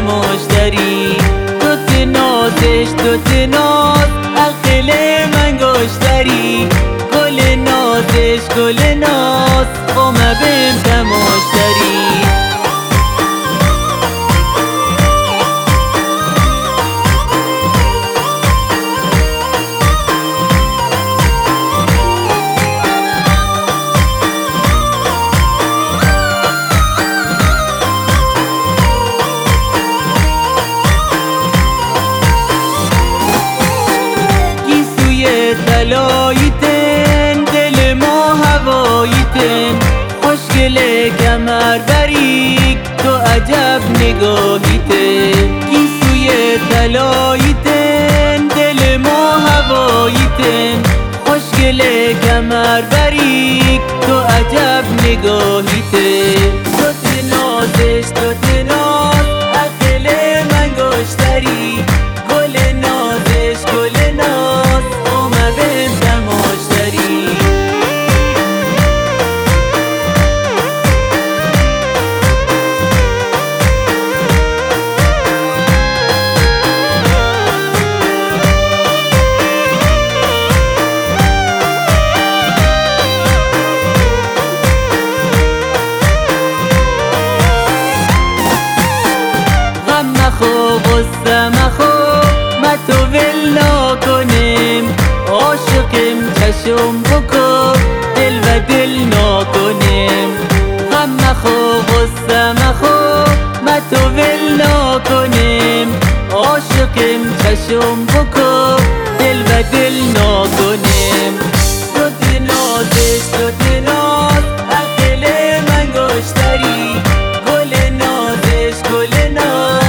مشتری دوت نازش دوت ناز عقل من گشتری گل نازش گل ناز اومه بنت مشتری طلاییتن دل ما هواییتن خوشگل کمر بریک تو عجب نگاهیتن گیسوی طلاییتن دل ما هواییتن خوشگل کمر بریک تو عجب نگاهیتن دوت نازش دوت ناز عقل من گشتری گل نازش گل ناز غصه مخو ما تو ول نکنیم عاشقیم چشم بکن دل و دل نکنیم غم مخو غصه مخو ما تو ول نکنیم عاشقیم چشم بکن دل و دل نکنیم دوت نازش دوت ناز عقل من گشتری گل نازش گل ناز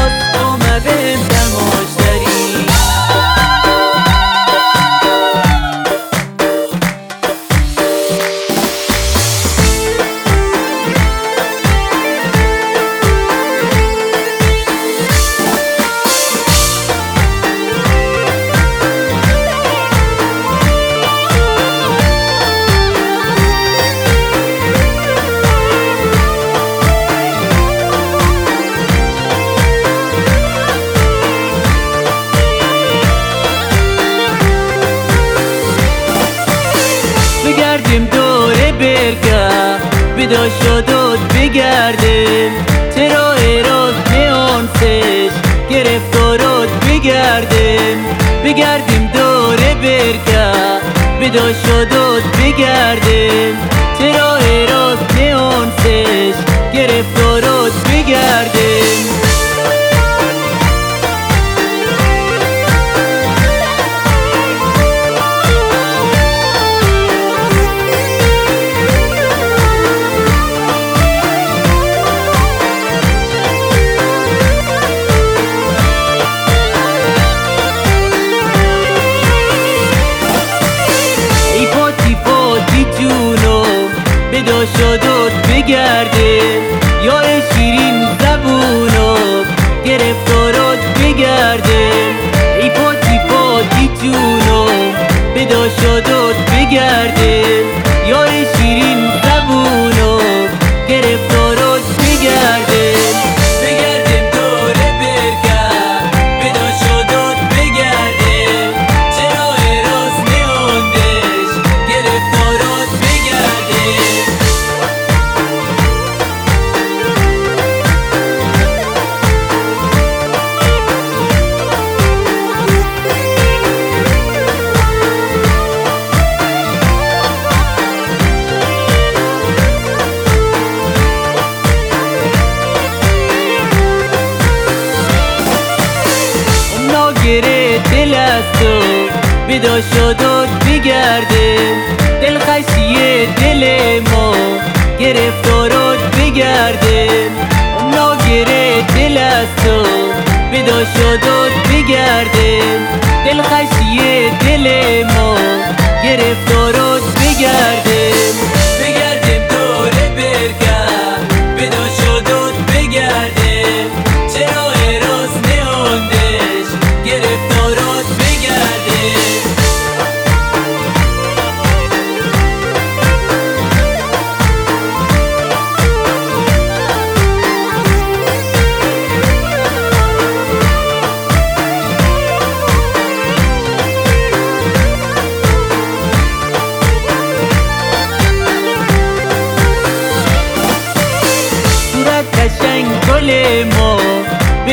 بگردیم دور برگه بیدار شدود بگردیم چرا ایراز میانسش گرفتارات بگردیم بگردیم دور برگه بیدار شدود بگردیم چرا ایراز میانسش گرفتارات بگردیم بیدار شدود بگردیم یا شیرین زبونو گرفتارات بگردیم ای پاتی پاتی جونو بیدار شدود بگردیم یا شیرین زبونو گرفتارات بگردیم بگردیم دور برگه بیدار شدود بگردیم چرا ایراز میاندش گرفتارات بگردیم دل از تو بیدار شدود بگردیم دل خشیه دل ما گرفتارات بگردیم ناگره دل از تو بیدار شدود بگردیم دل خشیه دل ما گرفتارات بگردیم بگردیم دور برگه بیدار شدود بگردیم چرا ایراز میاندش گرفتارات بگردیم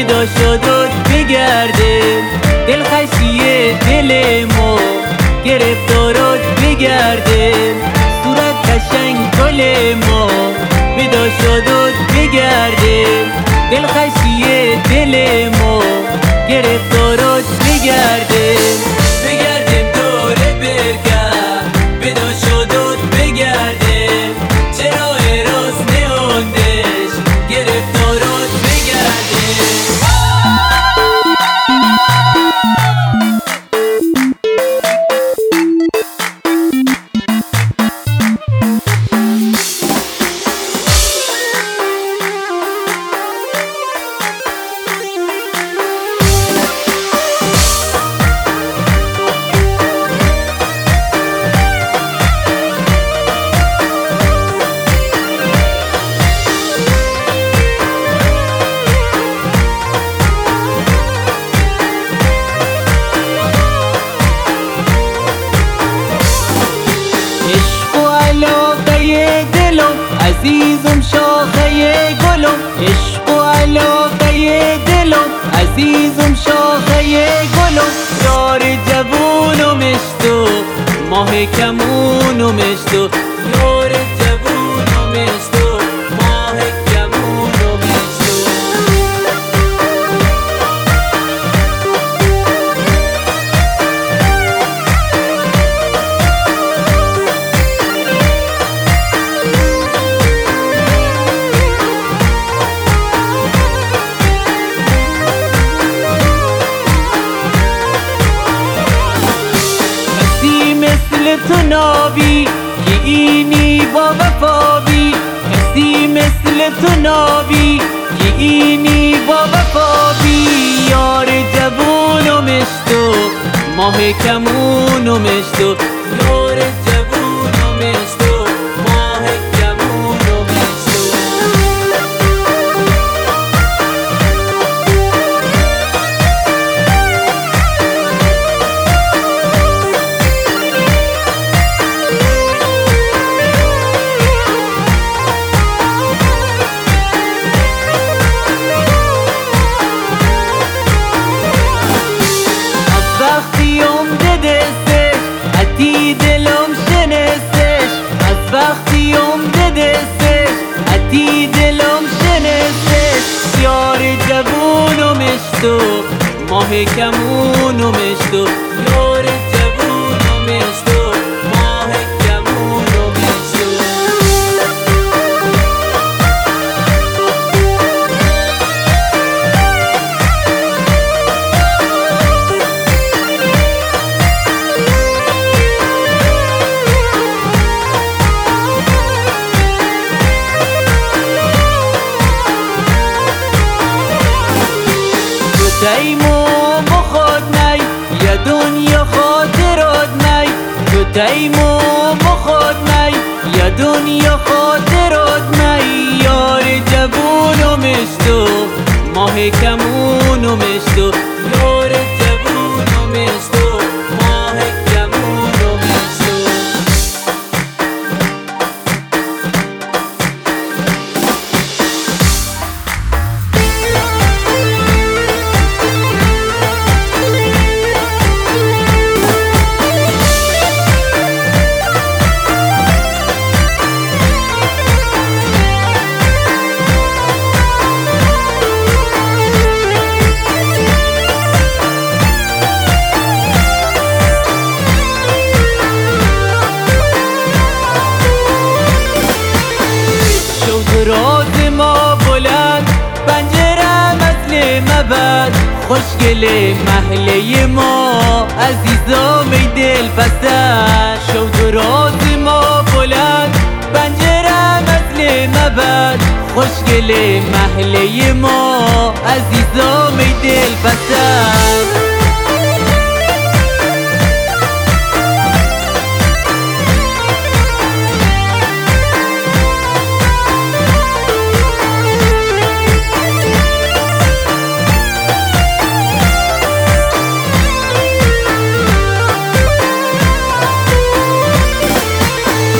بیدار شد و بگرده دلخوشی دل ما گرفتار و بگرده صورت قشنگ گل ما بیدار شد و بگرده دلخوشی دل ما گرفتار و بگرده بگردیم دور برگرد بیدار شد و بگرده چرا راست نهاندش گرفتار و بگرده عزیزم شاخه گلم عشق و علاقه دلم عزیزم شاخه گلم یار جوونمش تو ماه کمونمش تو یار جوونمش تو ماه کمونمش تو تو نابی که اینی با وفابی کسی مثل تو نابی که اینی با وفابی یار جوونمش تو ماه کمونمش تو یار جوونمش تو ماه کمونمش تو دلم شنستش از وقتی اومده دستش عدی دلم شنستش یار جوونمش تو ماه کمونمش تو یار جوونمش تو ماه کمونمش تو دایمو بخود نی یا دنیا خاطرات نی تو دایمو بخود نی یا دنیا خاطرات نی یار جوونمش تو ماه کمونمش تو یار جوونمش تو ماه کمونمش تو راز ما بلند پنجره مثل مبد خوشگل محله ما عزیزام ای دل پسند شود راز ما بلند پنجره مثل مبد خوشگل محله ما عزیزام ای دل پسند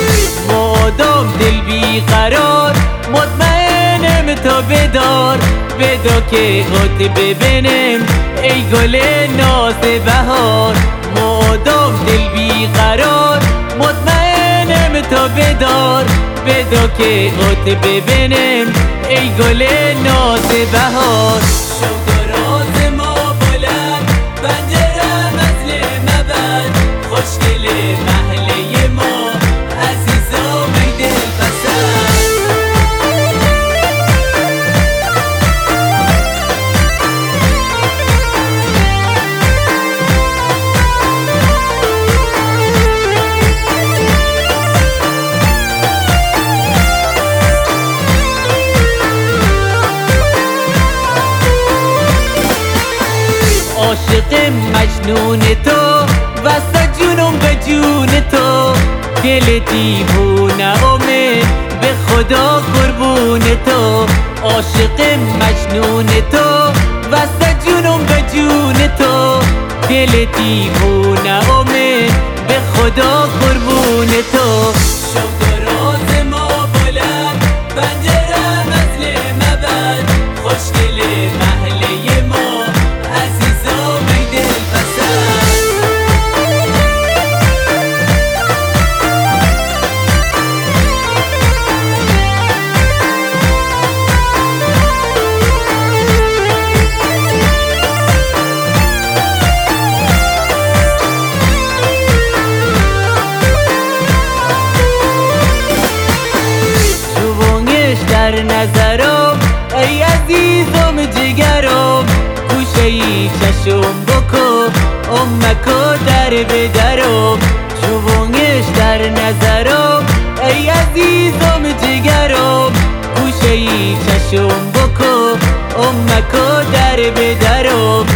دل بیقرار مطمئنم تو بدار بدا که خود ببینم ای گل ناز بهار مادام دل بیقرار مطمئنم تا بدار بدا که خود ببینم ای گل ناز بهار شوق و راز ما بلند پنجره مثل مبند خوشگل محله ما عزیزا می دل پسند عاشق مجنون تو واسه جونم به جون تو دل دیوونه امید به خدا قربون تو عاشق مجنون تو واسه جونم به جون تو دل دیوونه امید به خدا قربون تو شوق و راز ما بلند پنجره مثل مبند خوشگل محله ما عزیزا می دل پسند در نظرم ای عزیزم جگرم گوشه ای چشم بکن امکو در بدرم جوونش در نظرم ای عزیزم جگرم گوشه ای چشم بکن امکو در بدرم